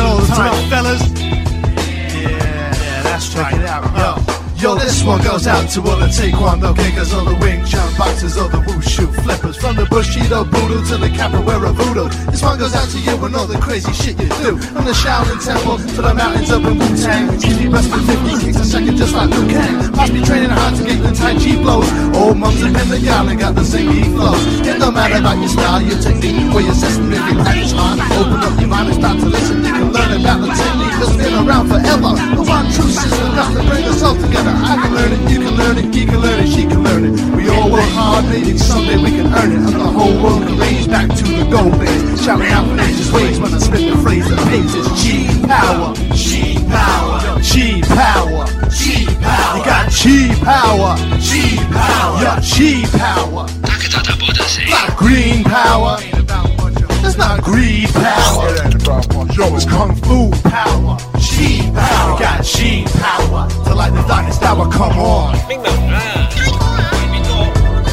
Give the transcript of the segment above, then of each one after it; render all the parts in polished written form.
all the time, fellas. Yeah, that's right. Check it out, Yo, this one goes out to all the taekwondo kickers, all the Wing Chun boxers, all the wushu flippers, from the Bushido Budo to the Capoeira Voodoo. This one goes out to you and all the crazy shit you do, from the Shaolin Temple to the mountains up in Wu-Tang. Easy busting 50 kicks a second just like Liu Kang. Must be training hard to get the Tai Chi blows. Old mums up in the yard and got the zingy flows. It don't matter about your style, your technique, or your system. If you have it's hard, open up your mind and start to listen. You can learn about the technique that's been around forever. The one true system got to bring us all together. I can learn it, you can learn it, he can learn it, she can learn it. We all work hard, maybe someday we can earn it. And the whole world can raise back to the gold days. Shouting out for nature's ways when I spit the phrase that pays is Chi power, Chi power, Chi power, Chi power. You got Chi power, Chi power, your Chi power. Not green power, it's not greed power. Yo, it's Kung Fu power, Chi power. You got Chi power to light the darkest hour, come on. 明明啊，邊個？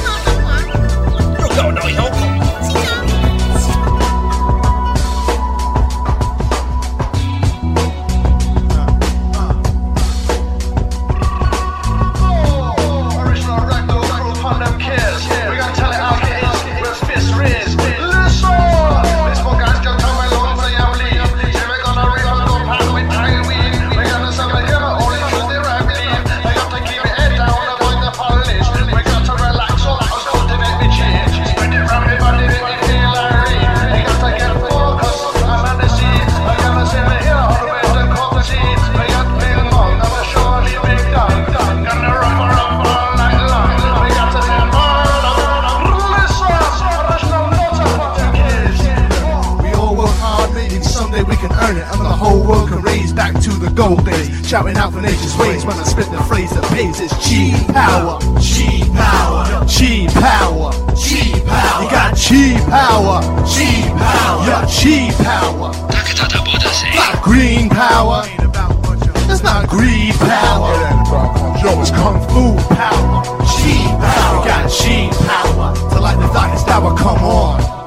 又鬧有講。 And the whole world can raise back to the gold days. Shouting out for nature's ways when I spit the phrase that pays is Chi power, Chi power, Chi power, Chi power. You got Chi power, Chi power, your Chi power. Not green power, it's not greed power. Yo, it's Kung Fu power, Chi power. You got Chi power to light the darkest hour, come on.